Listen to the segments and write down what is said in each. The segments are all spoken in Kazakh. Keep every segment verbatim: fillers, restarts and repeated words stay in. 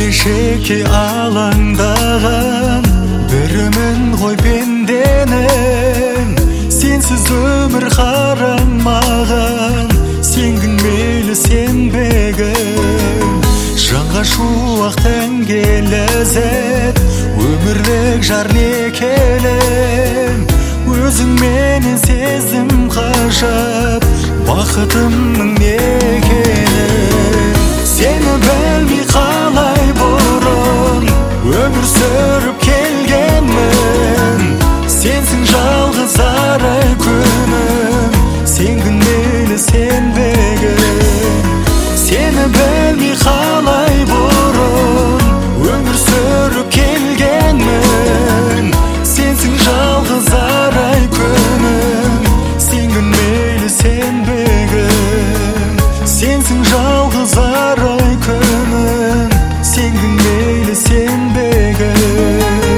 келешекке алаңдаған бірімін ғой пенденің. Сенсіз өмір харам маған, сенгін мейлі сенбегін. Жанға шуақ тәнге ләззат, өмірлік жар не келем. Өзің менен сездім қажап, бақытымның не екенін. Сені білмей қалай бұрын өмір сүріп келгенмін. Сенсің жалғыз арай күнім, сенгін мейлі сенбегін. Сені білмей қалай бұрын өмір сүріп келгенмін. Сенсің жалғыз арай күнім, сенгін мейлі сенбегін. Сенсің жалғыз арай күнім, сенгін мейлі сенбегін.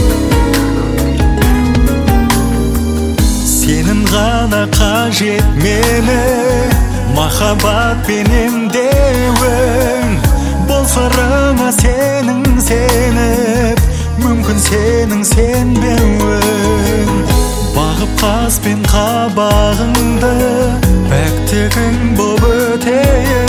Сенің ғана қажет мені, махаббатпен емдеуің. Бұл сырыңа сенің сеніп, мүмкін сенің сенбеуің. Бағып қаспен қабағыңды, пәктігің боп өтейін.